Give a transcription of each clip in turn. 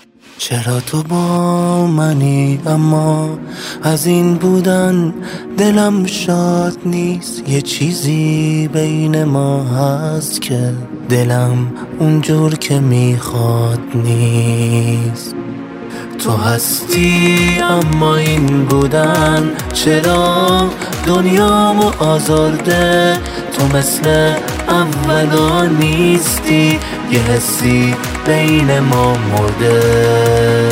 چرا تو با منی اما از این بودن دلم شاد نیست. یه چیزی بین ما هست که دلم اونجور که میخواد نیست. تو هستی اما این بودن چرا دنیامو آزرده. تو مثل اولا نیستی، یه حسی بین ما مرده.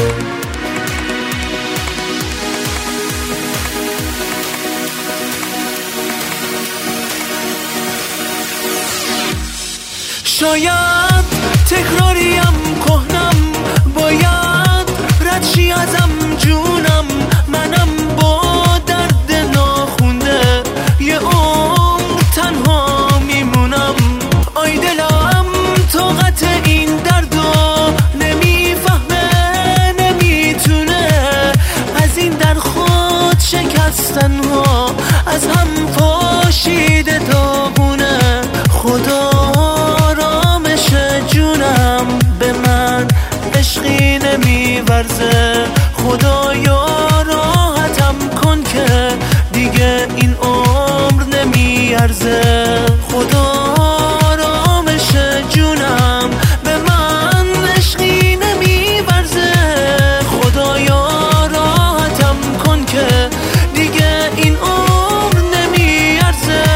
شاید تکراریم کهنم، باید رد شی ازم جونم. منم با درد ناخونده یه عمر تنها میمونم. آی دلم طاقت این دردو نمیفهمه، نمیتونه از این در خود شکستن ها از هم پاشیده داغونه. خدا آرامش جونم به من عشقی نمیورزه. خدایا راحتم کن که دیگه این عمر نمیارزه. خدا آرامش جونم به من عشقی نمیورزه. خدایا راحتم کن که دیگه این عمر نمیارزه.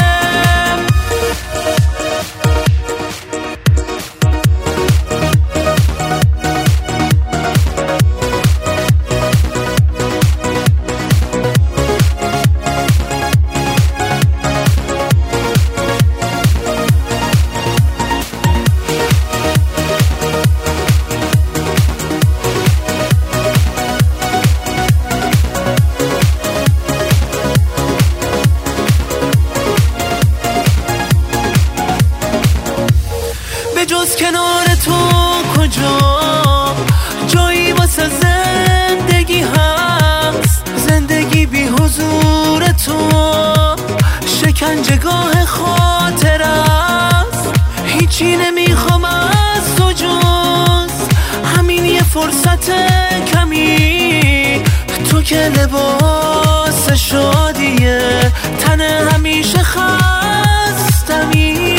جز کنار تو کجا جایی واسه زندگی هست؟ زندگی بی حضور تو شکنجهگاه خاطر است. هیچی نمیخوام از تو جز همین یه فرصت کمی. تو که لباس شادیه تن همیشه خستمی.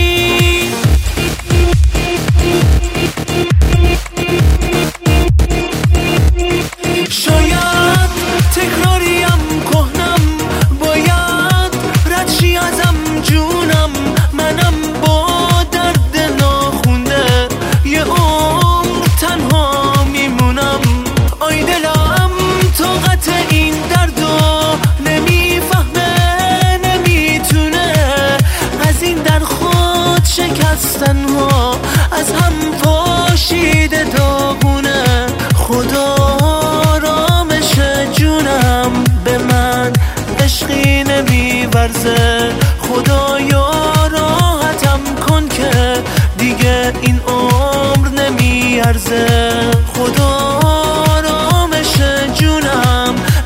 شاید تکراریم کهنم، باید رد شی ازم جونم. منم با درد ناخونده یه عمر تنها میمونم. آی دلم طاقت این دردو نمیفهمه، نمیتونه از این در خود شکستن ها از هم پاشیده داغونه. خدا آرامش جونم به من عشقی نمیورزه. خدایا راحتم کن که دیگه این عمر نمیارزه. خدا آرامش جونم